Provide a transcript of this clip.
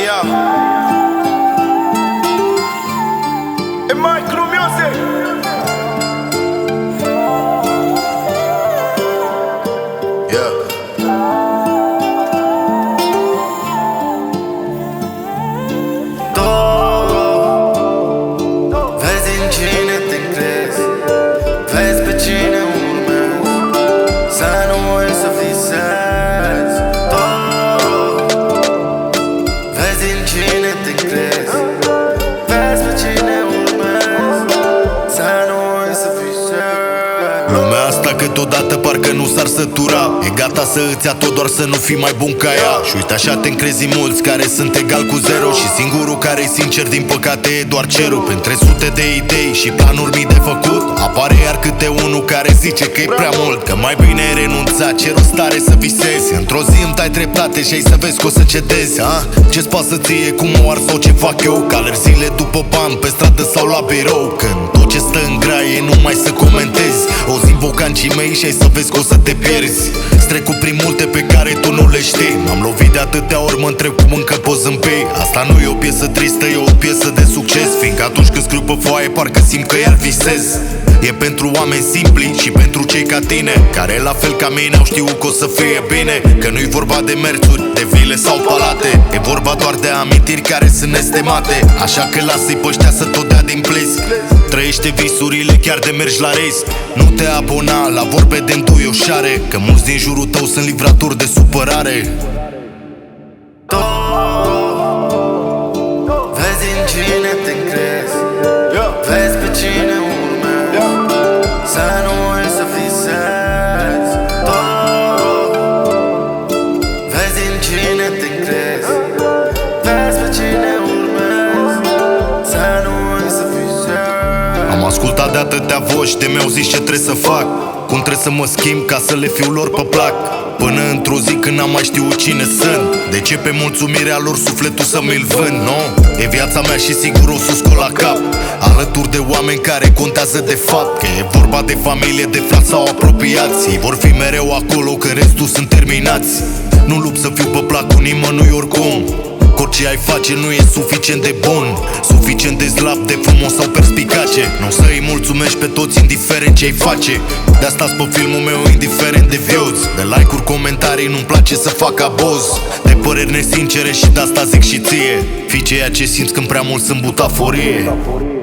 Yeah. E Micro Music. Yeah. Vezi în cine te crezi, vezi pe cine urmezi, să nu uiți să visezi. Vezi în cine te crezi, vezi pe cine urmezi, să nu uiți să visezi. Lumea asta câteodată parcă nu s-ar sătura. E gata să îți ia tot doar să nu fii mai bun ca ea. Și uite așa te încrezi mulți care sunt egal cu zero. Și singurul care e sincer din păcate e doar cerul. Printre sute de idei și planuri mii de făcut, apare iar câte unul care zice că e prea mult, că mai bine ai renunța, ce rost are să visezi. Într-o zi îmi tai dreptate și ai să vezi că o să cedezi, ha? Ce-ți pasă ție cum o ar sau ce fac eu? Că alerg zile după bani pe stradă sau la birou, când tot ce stă în graie nu mai să comentezi. O zi bocancii mei și ai să vezi că o să te pierzi. Strecut prin multe pe care tu nu le știi. M-am lovit de atâtea ori, mă întreb cum încă poți zâmbi. Asta nu e o piesă tristă, e o piesă de succes, fiindcă atunci când scriu pe foaie parcă simt că iar visez. E pentru oameni simpli și pentru cei ca tine, care la fel ca mine au știut că o să fie bine. Că nu-i vorba de merțuri, de vile sau palate, e vorba doar de amintiri care sunt nestemate. Așa că lasă-i pe ăștia să tot dea din plis. Trăiește visurile chiar de mergi la risc. Nu te abona la vorbe de înduioșare, că mulți din jurul tău sunt livratori de supărare. Vezi în cine te crezi, vezi pe cine urmezi, să nu uiți să visezi. Vezi în cine te crezi, vezi pe cine urmezi, să nu uiți să visezi. Am ascultat de atâtea voci, de mi-au zis ce trebuie să fac, cum trebuie să mă schimb ca să le fiu lor pe plac. Până într-o zi când n-am mai știut cine sunt, de ce pe mulțumirea lor sufletul să mi-l vând, no? E viața mea și sigur o să scol la cap, alături de oameni care contează de fapt. Că e vorba de familie, de frați sau apropiați, ei vor fi mereu acolo când restul sunt terminați. Nu lupt să fiu pe placul nimănui oricum, că orice ai face nu e suficient de bun, suficient de slab, de frumos sau perspicace. Nu să îi mulțumești pe toți indiferent ce-ai face. De asta pe filmul meu indiferent de views, de like-uri, comentarii, nu-mi place să fac aboz de păreri nesincere și de asta zic și ție: fii ceea ce simți când prea mult sunt butaforie.